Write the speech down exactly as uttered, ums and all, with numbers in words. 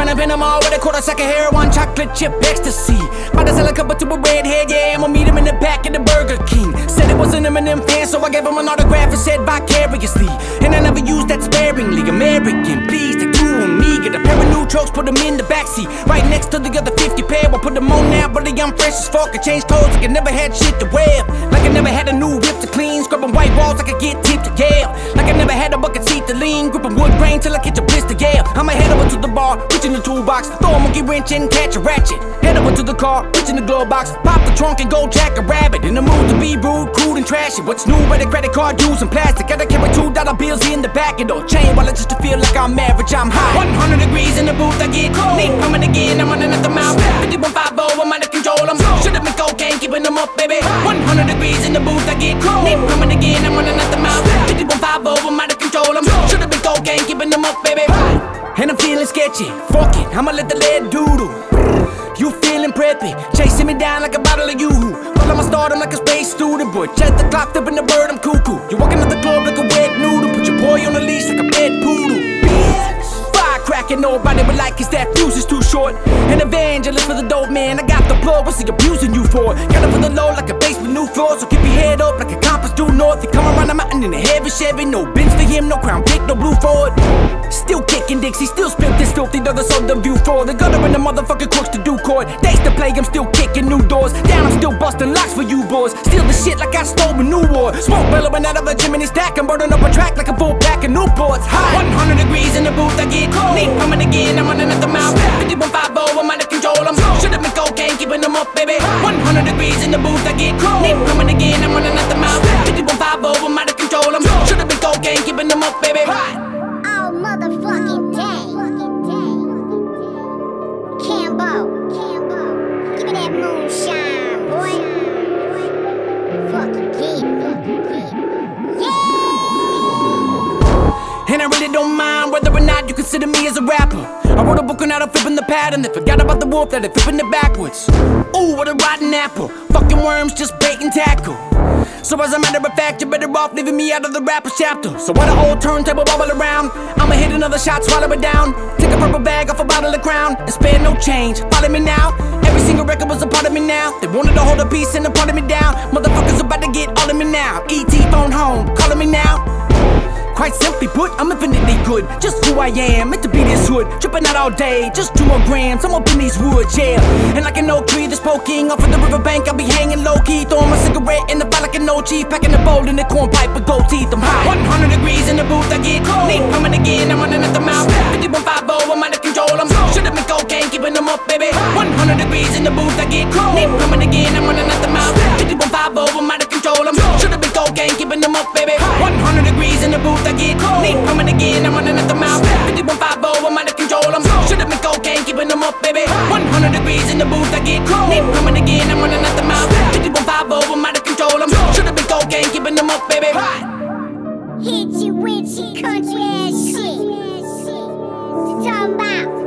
Running pin them all with a quarter sack of heroin, chocolate chip ecstasy. About to sell a couple to a redhead, yeah, I'ma meet him in the back of the Burger King. Said it wasn't him and them fans, so I gave him an autograph and said vicariously. And I never used that sparingly. American, please, take two on me. Get a pair of new trucks, put them in the backseat, right next to the other fifty pair. We'll put them on now, but I'm fresh as fuck. I changed clothes like I never had shit to wear. Like I never had a new whip to clean. Scrubbing white walls like I get tipped to Yale. Like I never had a bucket seat to lean. Gripping wood grain till I catch a blister, yeah. I'ma head over to the bar, reach in the toolbox, throw a monkey wrench and catch a ratchet. Head over to the car, reach in the glove box, pop the trunk and go jack a rabbit. In the mood to be rude, crude and trashy. What's new by the credit card dues and plastic? Gotta carry two dollar bills in the back of the chain while I just to feel like I'm average, I'm high. one hundred degrees in the booth, I get cold. Need coming again, I'm running at the mouth. fifty-one fifty, I'm out of control, I'm should've been cocaine, keeping them up, baby. one hundred degrees in the booth, I get cold. Need coming again, I'm running at the mouth. fifty-one fifty, I'm out of control, I'm should've been cocaine, keeping them up, baby. And I'm feeling sketchy, fuck it, I'ma let the lead doodle. You feeling preppy, chasing me down like a bottle of yoo-hoo. Well, I'ma start him like a space student, boy. Check the clock, flipping the bird, I'm cuckoo. You walking at the club like a wet noodle. Put your boy on a leash like a pet poodle. Cracking, nobody would like is that fuse is too short. An evangelist for the dope man, I got the blow, what's he abusing you for? Got it for the low like a basement new floor, so keep your head up like a compass due north. You come around the mountain in a heavy Chevy, no Benz for him, no Crown Vic, no Blue Ford. Still kicking dicks, he still spit this filthy, other sold the view for. The gutter and the motherfucking crooks to do court. Days to play, I'm still kicking new doors. Down, I'm still busting locks for you boys. Steal the shit like I stole a new war. Smoke billowing out of a chimney stack, I'm burning up a track like a full pack of Newports. High, one hundred degrees in the booth, I get cold. Need coming again, I'm running at the mouth. fifty-one fifty, I'm out of control, I'm should've been cocaine, keeping them up, baby. one hundred degrees in the booth, I get cold. Need coming again, I'm running at the mouth. fifty-one fifty, I'm out of control, I'm should've been cocaine, keeping them up, baby. Oh, motherfucking dang. Cambo, give me that moonshine, boy. Fuck again, fuck again. Yeah! And I really don't mind whether or not you consider me as a rapper. I wrote a book on how to flip in the pattern, they forgot about the wolf that they flipping it backwards. Ooh, what a rotten apple. Fucking worms, just bait and tackle. So as a matter of fact, you're better off leaving me out of the rapper's chapter. So while the whole turntable bubble around, I'ma hit another shot, swallow it down. Take a purple bag off a bottle of Crown and spare no change. Follow me now. Every single record was a part of me now. They wanted to hold a piece and a part of me down. Motherfuckers about to get all of me now. E T phone home, calling me now. Quite simply put, I'm infinitely good. Just who I am, meant to be this hood. Tripping out all day, just two more grams. I'm up in these woods, yeah. And like an oak tree that's poking off of the riverbank, I'll be hanging low-key, throwing my cigarette in the fire like an O G, packing the bowl in the cornpipe with gold teeth. I'm high. one hundred degrees in the booth, I get cold. Need coming again, I'm running at the mouth. fifty-one fifty, I'm out of control, I'm should've been cocaine, keeping them up, baby. one hundred degrees in the booth, I get cold. Need coming again, I'm running at the mouth. fifty-one fifty, I'm out of control, I'm should've been cocaine, keeping them up, baby. one hundred degrees in the booth, I get cold. Need coming again, I'm running at the mouth. fifty-one fifty, I'm out of control, I'm should've been cocaine, keeping them up, baby. one hundred degrees in the booth, I get cold. Need coming again, I'm running at the mouth. fifty-one fifty, I'm out of control, I'm should've been cocaine, keeping them up, baby. Hit you with your country ass shit. Talking about